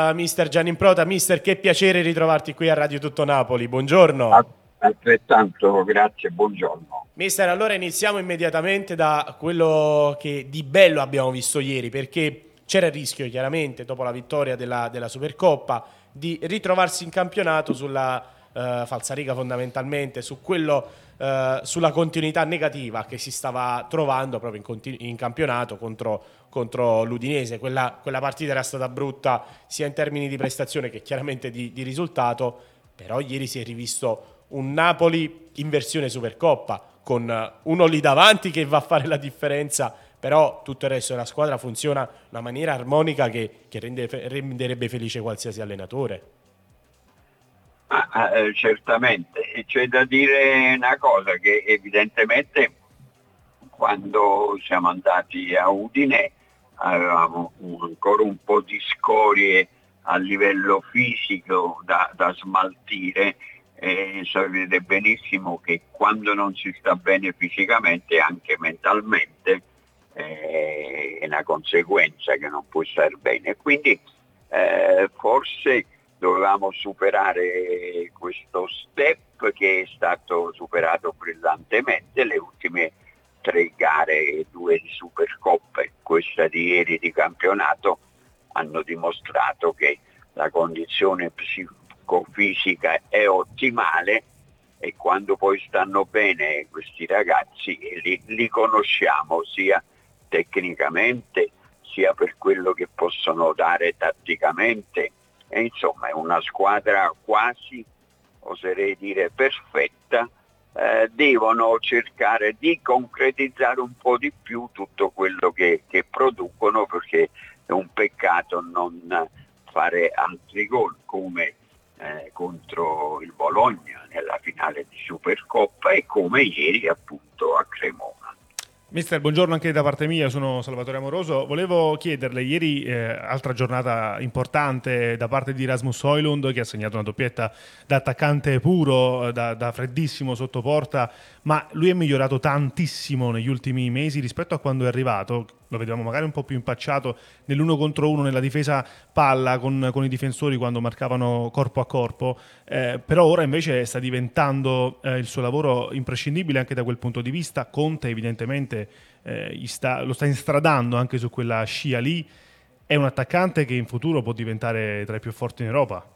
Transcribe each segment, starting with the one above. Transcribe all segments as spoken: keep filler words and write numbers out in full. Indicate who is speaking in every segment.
Speaker 1: da mister Gianni Improta. Mister, che piacere ritrovarti qui a Radio Tutto Napoli, buongiorno.
Speaker 2: Altrettanto, grazie, buongiorno.
Speaker 1: Mister, allora iniziamo immediatamente da quello che di bello abbiamo visto ieri, perché c'era il rischio chiaramente, dopo la vittoria della, della Supercoppa, di ritrovarsi in campionato sulla uh, falsariga fondamentalmente, su quello, uh, sulla continuità negativa che si stava trovando proprio in, continu- in campionato contro, contro l'Udinese. Quella, quella partita era stata brutta sia in termini di prestazione che chiaramente di, di risultato, però ieri si è rivisto un Napoli in versione Supercoppa, con uno lì davanti che va a fare la differenza, però tutto il resto della squadra funziona in una maniera armonica che, che rende, renderebbe felice qualsiasi allenatore.
Speaker 2: Ah, eh, certamente, c'è da dire una cosa, che evidentemente quando siamo andati a Udine avevamo un, ancora un po' di scorie a livello fisico da, da smaltire, e sapete benissimo che quando non si sta bene fisicamente, anche mentalmente, eh, è una conseguenza che non può stare bene. Quindi eh, forse dovevamo superare questo step, che è stato superato brillantemente. Le ultime tre gare, due di Supercoppa e questa di ieri di campionato, hanno dimostrato che la condizione psicofisica è ottimale, e quando poi stanno bene questi ragazzi li, li conosciamo sia tecnicamente sia per quello che possono dare tatticamente, e insomma è una squadra quasi, oserei dire, perfetta. Eh, devono cercare di concretizzare un po' di più tutto quello che, che producono, perché è un peccato non fare altri gol come eh, contro il Bologna nella finale di Supercoppa e come ieri appunto a Cremona.
Speaker 3: Mister, buongiorno anche da parte mia, sono Salvatore Amoroso. Volevo chiederle, ieri eh, altra giornata importante da parte di Rasmus Højlund, che ha segnato una doppietta da attaccante puro, da, da freddissimo sotto porta, ma lui è migliorato tantissimo negli ultimi mesi rispetto a quando è arrivato. Lo vedevamo magari un po' più impacciato nell'uno contro uno, nella difesa palla con, con i difensori quando marcavano corpo a corpo, eh, però ora invece sta diventando eh, il suo lavoro imprescindibile anche da quel punto di vista. Conte evidentemente eh, gli sta, lo sta instradando anche su quella scia lì. È un attaccante che in futuro può diventare tra i più forti in Europa.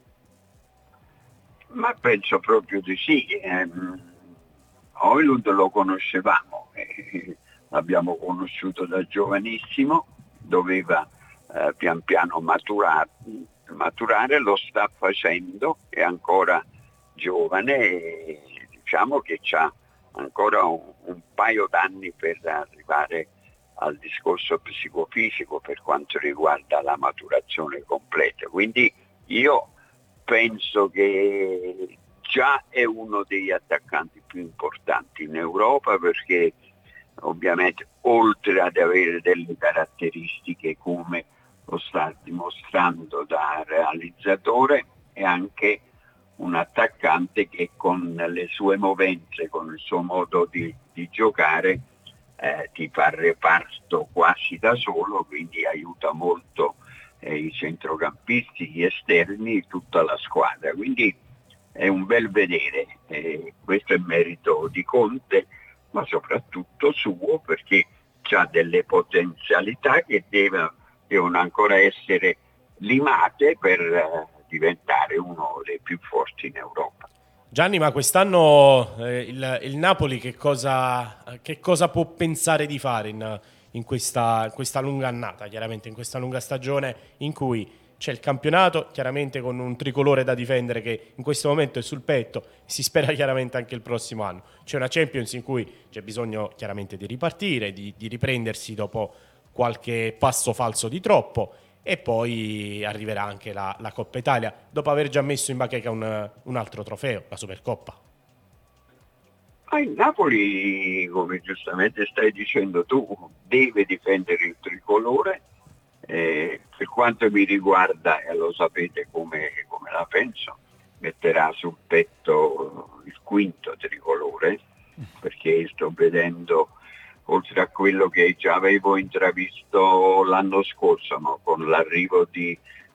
Speaker 2: Ma penso proprio di sì. ehm, Højlund lo conoscevamo, eh, l'abbiamo conosciuto da giovanissimo, doveva eh, pian piano maturare, maturare, lo sta facendo, è ancora giovane e diciamo che c'ha ancora un, un paio d'anni per arrivare al discorso psicofisico per quanto riguarda la maturazione completa. Quindi io penso che già è uno degli attaccanti più importanti in Europa, perché ovviamente oltre ad avere delle caratteristiche come lo sta dimostrando da realizzatore, è anche un attaccante che con le sue movenze, con il suo modo di, di giocare, eh, ti fa reparto quasi da solo, quindi aiuta molto eh, i centrocampisti, gli esterni, tutta la squadra. Quindi è un bel vedere, eh, questo è merito di Conte, ma soprattutto suo, perché ha delle potenzialità che deve, devono ancora essere limate per eh, diventare uno dei più forti in Europa.
Speaker 1: Gianni, ma quest'anno eh, il, il Napoli che cosa, che cosa può pensare di fare in, in questa, questa lunga annata, chiaramente in questa lunga stagione in cui c'è il campionato, chiaramente con un tricolore da difendere che in questo momento è sul petto, si spera chiaramente anche il prossimo anno. C'è una Champions in cui c'è bisogno chiaramente di ripartire, di, di riprendersi dopo qualche passo falso di troppo, e poi arriverà anche la, la Coppa Italia, dopo aver già messo in bacheca un, un altro trofeo, la Supercoppa.
Speaker 2: Ma il Napoli, come giustamente stai dicendo tu, deve difendere il tricolore. Eh, per quanto mi riguarda, e lo sapete come, come la penso, metterà sul petto il quinto tricolore, perché sto vedendo, oltre a quello che già avevo intravisto l'anno scorso, no? Con l'arrivo di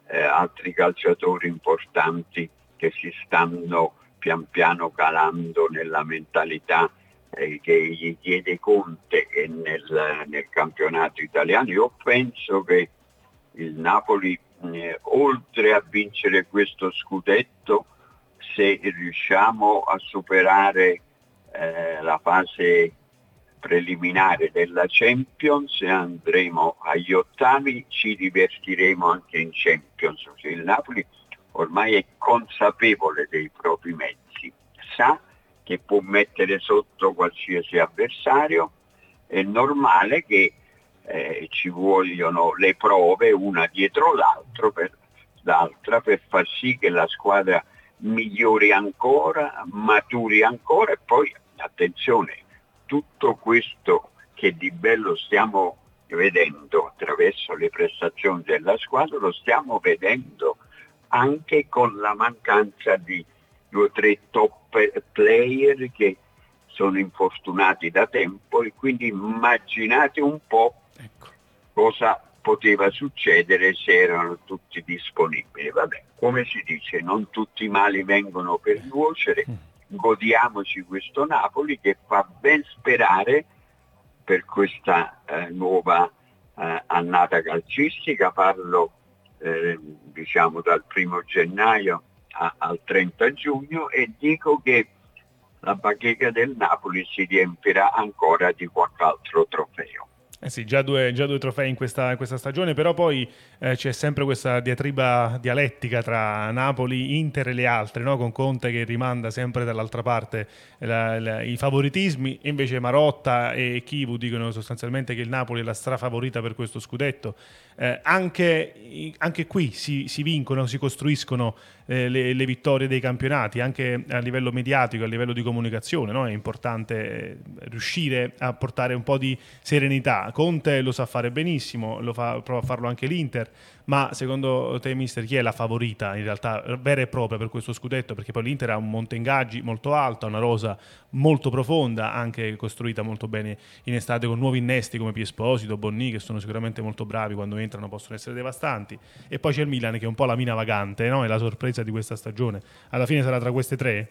Speaker 2: eh, altri calciatori importanti che si stanno pian piano calando nella mentalità eh, che gli chiede Conte e nel, nel campionato italiano. Io penso che il Napoli, eh, oltre a vincere questo scudetto, se riusciamo a superare eh, la fase preliminare della Champions e andremo agli ottavi, ci divertiremo anche in Champions. Il Napoli ormai è consapevole dei propri mezzi, sa che può mettere sotto qualsiasi avversario. È normale che eh, ci vogliono le prove una dietro l'altro per, l'altra per far sì che la squadra migliori ancora, maturi ancora. E poi attenzione, tutto questo che di bello stiamo vedendo attraverso le prestazioni della squadra lo stiamo vedendo anche con la mancanza di due o tre top player che sono infortunati da tempo, e quindi immaginate un po' ecco. cosa poteva succedere se erano tutti disponibili. Vabbè, come si dice, non tutti i mali vengono per nuocere. Godiamoci questo Napoli che fa ben sperare per questa eh, nuova eh, annata calcistica. Parlo eh, diciamo dal primo gennaio a, al trenta giugno, e dico che la bacheca del Napoli si riempirà ancora di qualche altro trofeo.
Speaker 3: Eh sì, già due, già due trofei in questa, in questa stagione, però poi eh, c'è sempre questa diatriba dialettica tra Napoli, Inter e le altre, no? Con Conte che rimanda sempre dall'altra parte la, la, i favoritismi, e invece Marotta e Chivu dicono sostanzialmente che il Napoli è la strafavorita per questo scudetto. Eh, anche, anche qui si, si vincono, si costruiscono eh, le, le vittorie dei campionati, anche a livello mediatico, a livello di comunicazione, no? È importante eh, riuscire a portare un po' di serenità. Conte lo sa fare benissimo, lo fa, prova a farlo anche l'Inter, ma secondo te, mister, chi è la favorita in realtà vera e propria per questo scudetto? Perché poi l'Inter ha un monte ingaggi molto alto, ha una rosa molto profonda, anche costruita molto bene in estate con nuovi innesti come Piesposito, Bonni, che sono sicuramente molto bravi, quando entrano possono essere devastanti, e poi c'è il Milan che è un po' la mina vagante, no? È la sorpresa di questa stagione. Alla fine sarà tra queste tre?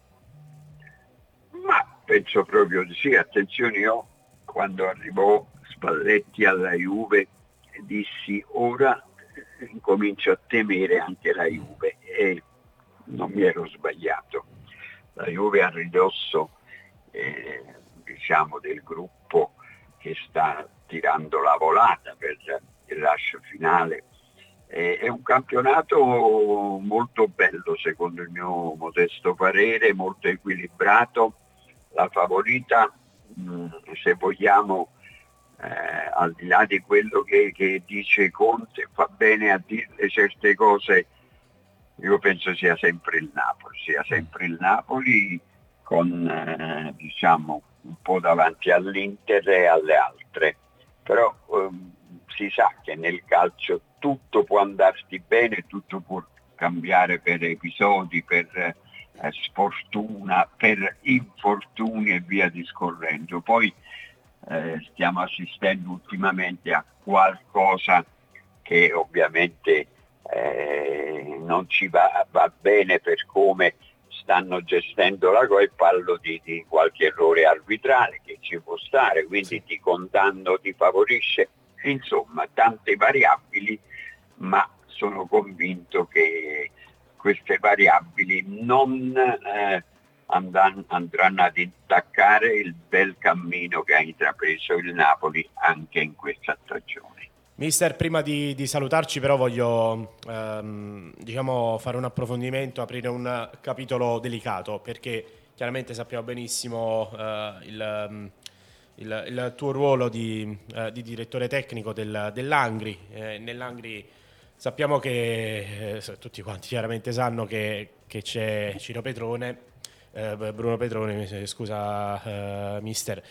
Speaker 2: Ma penso proprio di sì. Attenzione, io quando arrivò Spalletti alla Juve dissi ora incomincio a temere anche la Juve, e non mi ero sbagliato. La Juve a ridosso eh, diciamo del gruppo che sta tirando la volata per il lascio finale. Eh, è un campionato molto bello secondo il mio modesto parere, molto equilibrato. La favorita, mh, se vogliamo, Eh, al di là di quello che, che dice Conte, fa bene a dire certe cose, io penso sia sempre il Napoli, sia sempre il Napoli con eh, diciamo un po' davanti all'Inter e alle altre, però ehm, si sa che nel calcio tutto può andarti bene, tutto può cambiare per episodi, per eh, sfortuna, per infortuni e via discorrendo. Poi Eh, stiamo assistendo ultimamente a qualcosa che ovviamente eh, non ci va, va bene per come stanno gestendo la cosa, e parlo di, di qualche errore arbitrale che ci può stare, quindi ti condanno, ti favorisce, insomma tante variabili, ma sono convinto che queste variabili non eh, andranno ad intaccare il bel cammino che ha intrapreso il Napoli anche in questa stagione.
Speaker 1: Mister, prima di, di salutarci però voglio ehm, diciamo fare un approfondimento, aprire un capitolo delicato, perché chiaramente sappiamo benissimo eh, il, il, il tuo ruolo di, eh, di direttore tecnico del, dell'Angri. Eh, nell'Angri sappiamo che eh, tutti quanti chiaramente sanno che, che c'è Ciro Petrone, Eh, Bruno Petroni, scusa eh, mister,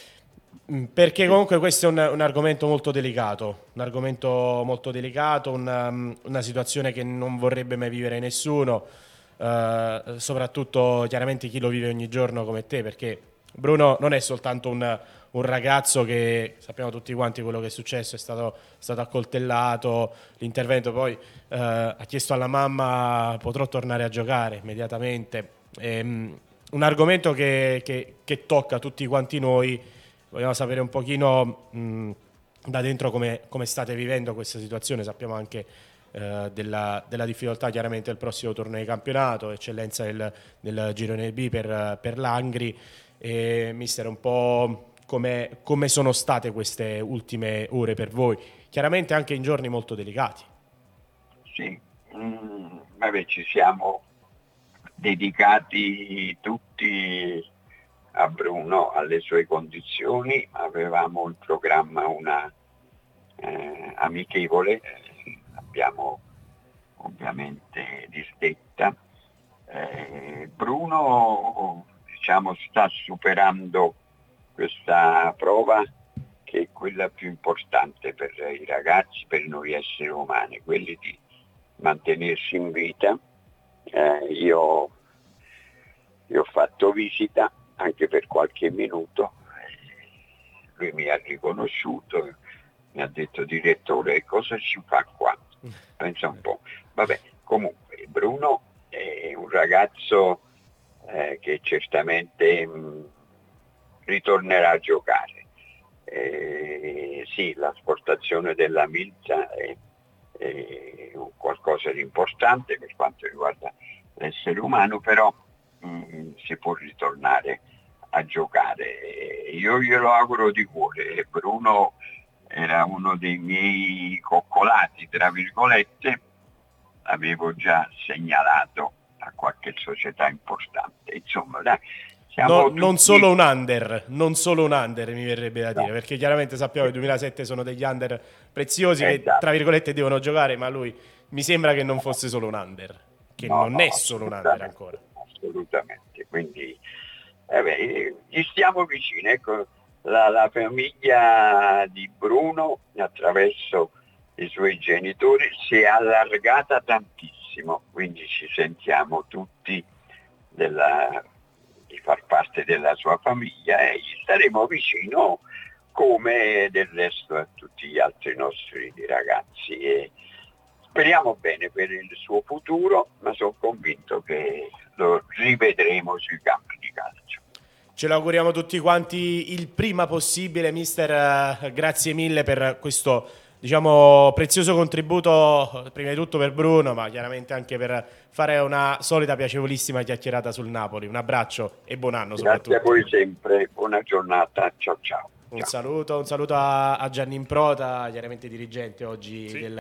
Speaker 1: perché comunque questo è un, un argomento molto delicato, un argomento molto delicato, una, una situazione che non vorrebbe mai vivere nessuno, eh, soprattutto chiaramente chi lo vive ogni giorno come te, perché Bruno non è soltanto un, un ragazzo che sappiamo tutti quanti quello che è successo, è stato, è stato accoltellato, l'intervento poi eh, ha chiesto alla mamma potrò tornare a giocare immediatamente. Ehm, un argomento che, che, che tocca tutti quanti noi, vogliamo sapere un pochino mh, da dentro come, come state vivendo questa situazione, sappiamo anche eh, della, della difficoltà chiaramente del prossimo turno di campionato, eccellenza del, del girone B per, per l'Angri. E mister, un po' come, come sono state queste ultime ore per voi, chiaramente anche in giorni molto delicati.
Speaker 2: Sì, mm, vabbè, ci siamo dedicati tutti a Bruno, alle sue condizioni, avevamo in programma una eh, amichevole, eh, abbiamo ovviamente disdetta. Eh, Bruno diciamo sta superando questa prova che è quella più importante per i ragazzi, per noi esseri umani, quelli di mantenersi in vita. Eh, io gli ho fatto visita anche per qualche minuto, lui mi ha riconosciuto, mi ha detto direttore cosa ci fa qua? Pensa un po'. Vabbè, comunque Bruno è un ragazzo eh, che certamente mh, ritornerà a giocare. Eh, sì, l'asportazione della milza è, è qualcosa di importante per quanto riguarda l'essere umano, però mh, si può ritornare a giocare. Io glielo auguro di cuore. Bruno era uno dei miei coccolati, tra virgolette, l'avevo già segnalato a qualche società importante. Insomma, dai, siamo
Speaker 1: No,
Speaker 2: tutti...
Speaker 1: non solo un under, non solo un under mi verrebbe da
Speaker 2: No.
Speaker 1: dire, perché chiaramente sappiamo che il duemilasette sono degli under preziosi che
Speaker 2: Esatto.
Speaker 1: tra virgolette devono giocare, ma lui mi sembra che non fosse solo un under, che
Speaker 2: No,
Speaker 1: non
Speaker 2: no,
Speaker 1: è solo un under ancora.
Speaker 2: Assolutamente, quindi eh beh, gli stiamo vicini. Ecco, la, la famiglia di Bruno attraverso i suoi genitori si è allargata tantissimo, quindi ci sentiamo tutti della, di far parte della sua famiglia e gli staremo vicino come del resto a tutti gli altri nostri ragazzi. E speriamo bene per il suo futuro, ma sono convinto che lo rivedremo sui campi di calcio.
Speaker 1: Ce lo auguriamo tutti quanti il prima possibile, mister. Eh, grazie mille per questo, diciamo, prezioso contributo, prima di tutto per Bruno, ma chiaramente anche per fare una solita piacevolissima chiacchierata sul Napoli. Un abbraccio e buon anno soprattutto.
Speaker 2: Grazie a voi sempre, buona giornata, ciao ciao.
Speaker 1: Un
Speaker 2: ciao.
Speaker 1: saluto, un saluto a, a Gianni Improta, chiaramente dirigente oggi
Speaker 3: sì.
Speaker 1: del